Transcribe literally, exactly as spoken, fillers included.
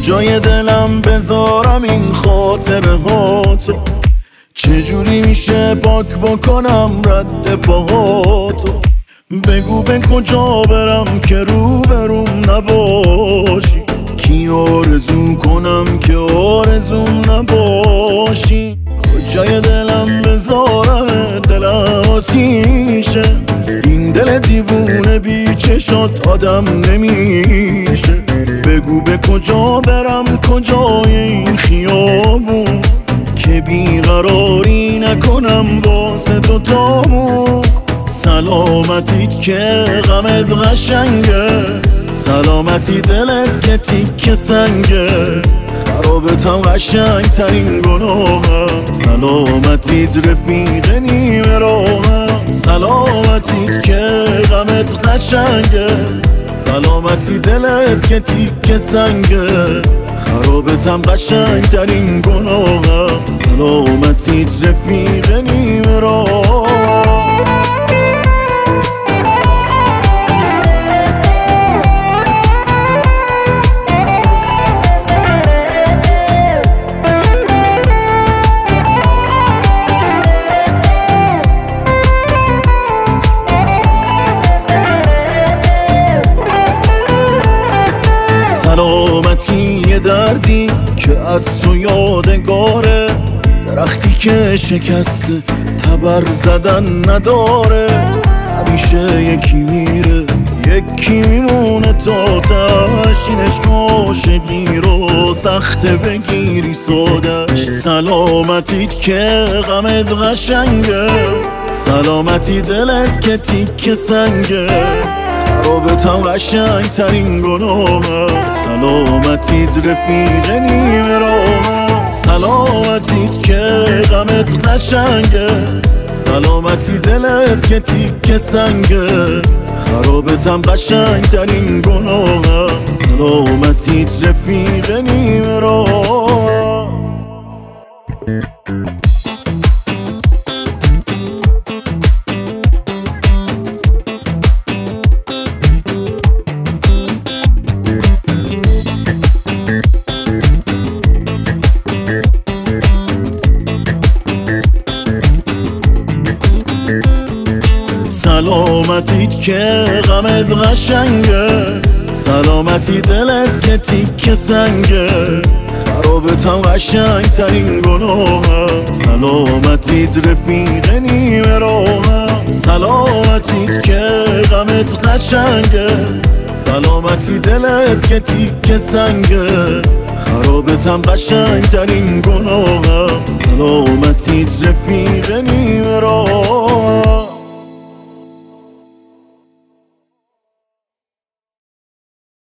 کجای دلم بذارم این خاطره هاتو؟ چجوری میشه پاک بکنم رد پاهاتو؟ بگو به کجا برم که روبروم نباشی؟ کی آرزو کنم که آرزوم نباشی؟ کجای دلم بذارم دل آتیشه؟ این دل دیوونه بی چشات آدم نمیشه. بگو به کجا برم کجای این خیابون که بیقراری نکنم واسه دوتامون. سلامتیت که غمت قشنگه، سلامتی دلت که تیک سنگه، خرابتم قشنگ ترین گناهم. سلامتیت رفیق نیمه راهم، سلامتیت که غمت قشنگه، سلامتی دلت که تیک سنگه، خرابتم قشنگ ترین گناهم. سلامتیت رفیق نیمه راهم. سلامتی یه دردی که از تو یادگاره، درختی که شکسته تبر زدن نداره. همیشه یکی میره یکی میمونه تا تشینش، عاشقی رو سخته بگیری سادش. سلامتیت که غمت قشنگه، سلامتی دلت که تیک سنگه، خرابتم قشنگ ترین گناهم. سلامتیت رفیق نیمه راهم، سلامتیت که غمت قشنگه، سلامتی دلت که تیک سنگه، خرابتم قشنگ ترین گناهم. سلامتیت رفیق نیمه راهم. سلامتیت که غمت قشنگه، سلامتی دلت که تیک سنگه، خرابتم قشنگ ترین گناهم. سلامتیت رفیق نیمه راهم، سلامتیت که غمت قشنگه، سلامتی دلت که تیک سنگه، خرابتم قشنگ ترین گناهم. سلامتیت رفیق نیمه راهم.